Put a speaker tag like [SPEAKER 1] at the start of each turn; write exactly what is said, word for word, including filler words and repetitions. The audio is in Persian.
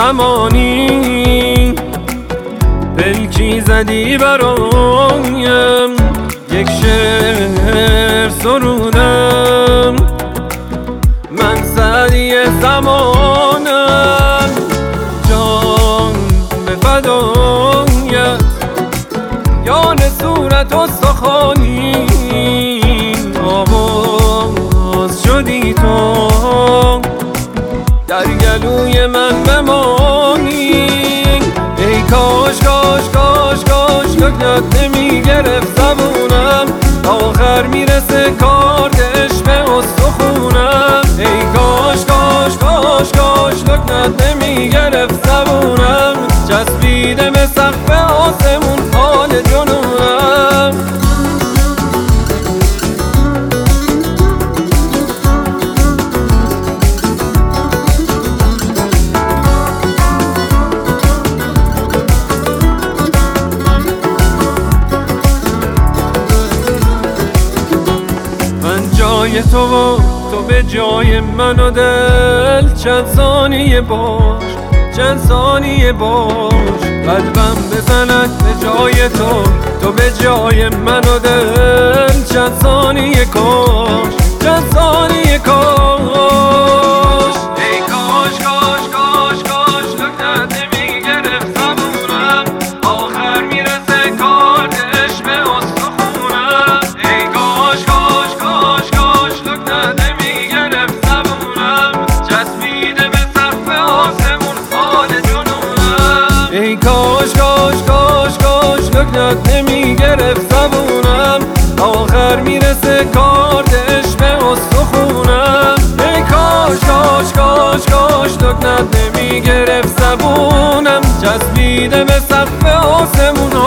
[SPEAKER 1] زمانی پلکی زدی برایم، یک شعر سرودم. من سعدی زمانم، جان به فدایت، یان صورت و سخانی آواز شدی تو، در گلوی من بمانی. ای کاش کاش کاش کاش لکنت نمی گرفت زبونم، آخر میرسه کار عشق استخونم. ای کاش کاش کاش کاش لکنت نمی گرفت زبونم، چسبیده به سقف آسمون حال جنونم. جای تو و تو به جای من و دل، چند ثانیه باش چند ثانیه باش، قلبم بزند به جای تو، تو به جای من و دل، چند ثانیه کاش چند ثانیه کاش. ای کاش کاش کاش کاش لکنت نمی گرفت زبونم، آخر میرسه کار عشق به استخونم. ای کاش کاش کاش کاش لکنت نمی گرفت زبونم، چسبیده به سقف آسمون حال جنونم. ای کاش کاش کاش کاش لکنت نمی گرفت زبونم، آخر میرسه کار عشق به استخونم. ای کاش کاش کاش کاش لکنت نمی گرفت زبونم، چسبیده به سقف آسمون